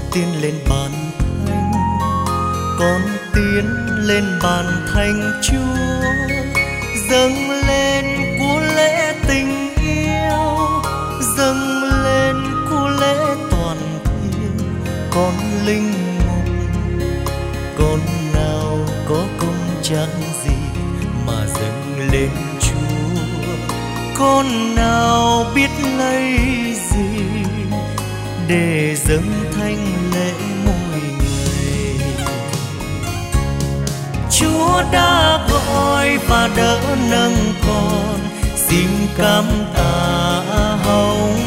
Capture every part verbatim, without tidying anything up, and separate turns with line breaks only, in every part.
tiến lên bàn thánh, con tiến lên bàn thánh Chúa, dâng lên của lễ tình yêu, dâng lên của lễ toàn thiêng. Con linh mục, con nào có công chẳng gì mà dâng lên Chúa, con nào biết lấy gì để dâng thanh lễ mỗi ngày. Chúa đã gọi và đỡ nâng con, xin cảm tạ hồng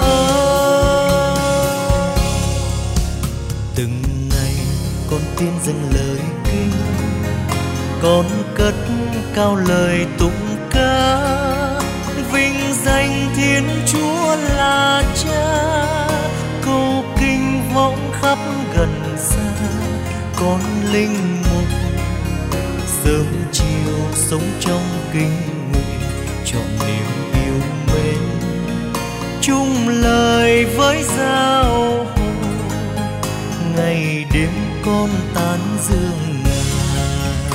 ơn. Từng ngày con tiên dâng lời kinh, con cất cao lời tụng ca, vinh danh Thiên Chúa là Cha. Câu kinh vọng khắp gần xa, con linh mục sớm chiều sống trong kinh nguyện, chọn niềm yêu mến, chung lời với giao hồn. Ngày đêm con tán dương Ngài.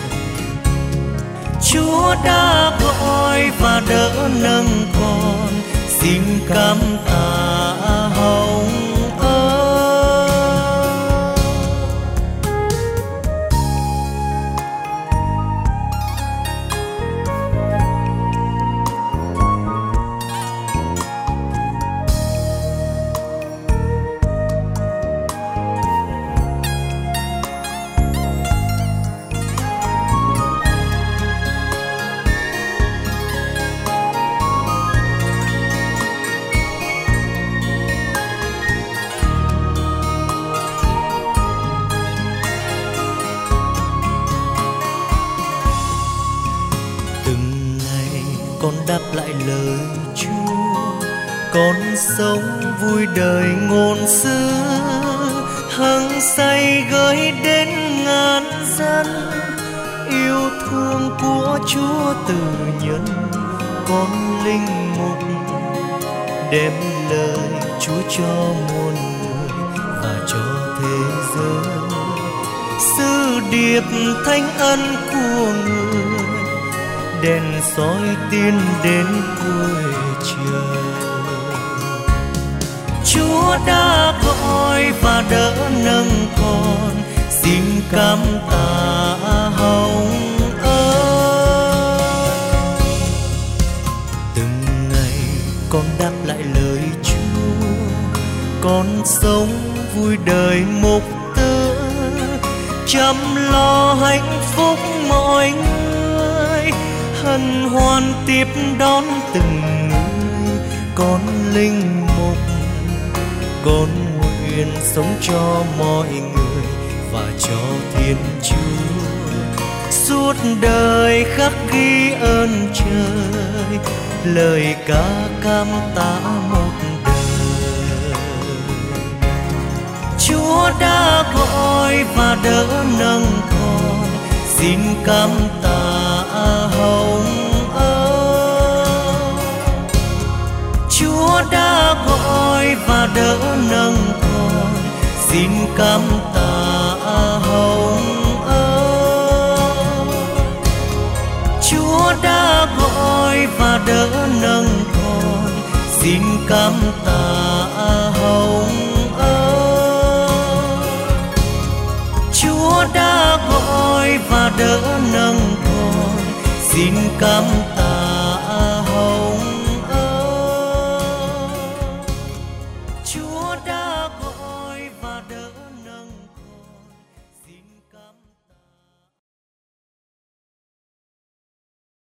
Chúa đã gọi và đỡ nâng con, xin cảm tạ hồng ơn. Con đáp lại lời Chúa, con sống vui đời ngôn sứ, hăng say gửi đến ngàn dân. Yêu thương của Chúa từ nhân, con linh mục đem lời Chúa cho muôn người và cho thế giới. Sứ điệp thánh ân của người, đèn soi tiến đến cuối trời. Chúa đã gọi và đỡ nâng con, xin cảm tạ hồng ơn. Từng ngày con đáp lại lời Chúa, con sống vui đời mục tử, chăm lo hạnh phúc mọi người, hân hoan tiếp đón từng người. Con linh mục, con nguyện sống cho mọi người và cho Thiên Chúa, suốt đời khắc ghi ơn trời, lời ca cảm tạ một đời. Chúa đã gọi và đỡ nâng con, xin cảm tạ hồng ơn. Chúa đã gọi và đỡ nâng con, xin cảm tạ hồng ơn. Chúa đã gọi và đỡ nâng con, xin cảm tạ hồng ơn. Chúa đã gọi và đỡ nâng con, xin cảm